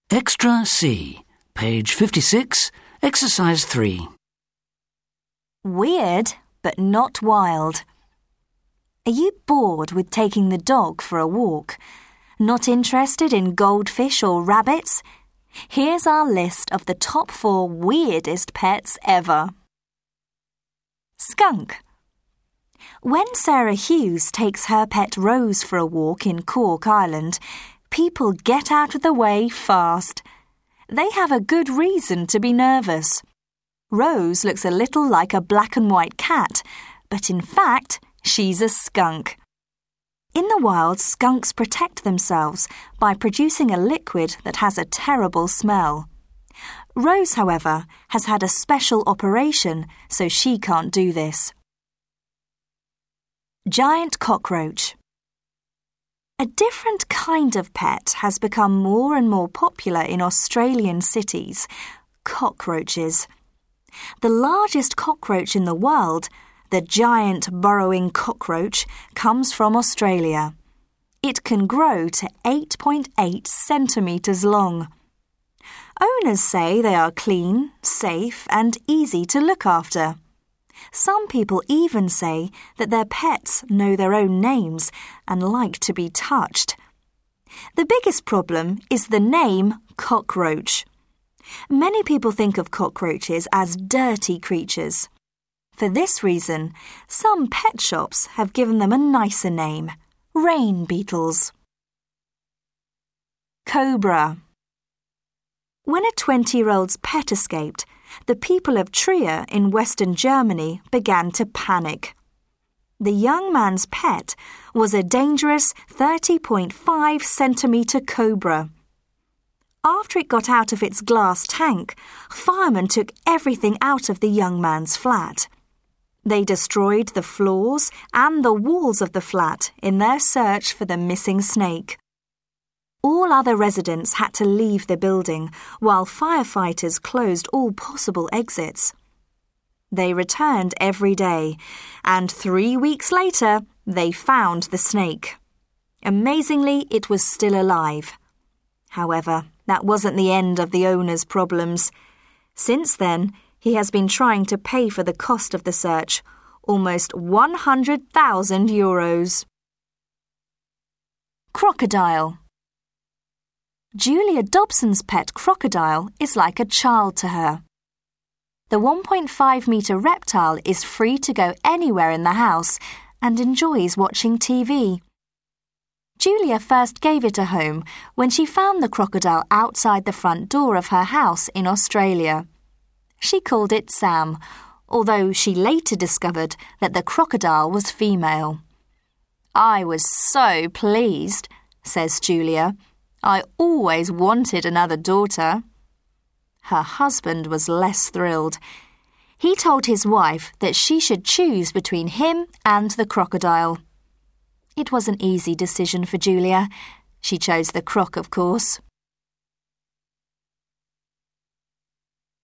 Extra C, page 56, exercise 3. Weird, but not wild. Are you bored with taking the dog for a walk? Not interested in goldfish or rabbits? Here's our list of the top 4 weirdest pets ever. Skunk. When Sarah Hughes takes her pet Rose for a walk in Cork, Ireland, people get out of the way fast. They have a good reason to be nervous. Rose looks a little like a black and white cat, but in fact, she's a skunk. In the wild, skunks protect themselves by producing a liquid that has a terrible smell. Rose, however, has had a special operation, so she can't do this. Giant cockroach. A different kind of pet has become more and more popular in Australian cities: cockroaches. The largest cockroach in the world, the giant burrowing cockroach, comes from Australia. It can grow to 8.8 centimetres long. Owners say they are clean, safe, and easy to look after. Some people even say that their pets know their own names and like to be touched. The biggest problem is the name cockroach. Many people think of cockroaches as dirty creatures. For this reason, some pet shops have given them a nicer name: rain beetles. Cobra. When a 20-year-old's pet escaped, the people of Trier in Western Germany began to panic. The young man's pet was a dangerous 30.5 centimetre cobra. After it got out of its glass tank, firemen took everything out of the young man's flat. They destroyed the floors and the walls of the flat in their search for the missing snake. All other residents had to leave the building while firefighters closed all possible exits. They returned every day, and 3 weeks later, they found the snake. Amazingly, it was still alive. However, that wasn't the end of the owner's problems. Since then, he has been trying to pay for the cost of the search, almost 100,000 euros. Crocodile. Julia Dobson's pet crocodile is like a child to her. The 1.5-metre reptile is free to go anywhere in the house and enjoys watching TV. Julia first gave it a home when she found the crocodile outside the front door of her house in Australia. She called it Sam, although she later discovered that the crocodile was female. "I was so pleased," says Julia. "I always wanted another daughter." Her husband was less thrilled. He told his wife that she should choose between him and the crocodile. It was an easy decision for Julia. She chose the croc, of course.